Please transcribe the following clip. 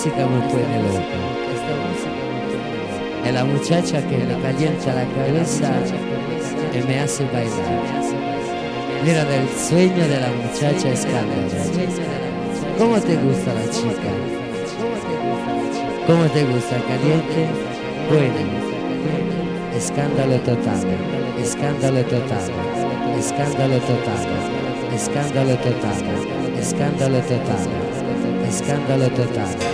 música me pone loco. Es la muchacha que me calienta la cabeza y me hace bailar. Mira, del sueño de la muchacha escándalo. ¿Cómo te gusta la chica? ¿Cómo te gusta? ¿Caliente? Bueno. Escándalo total, escándalo total, escándalo total, escándalo total, escándalo total, escándalo total.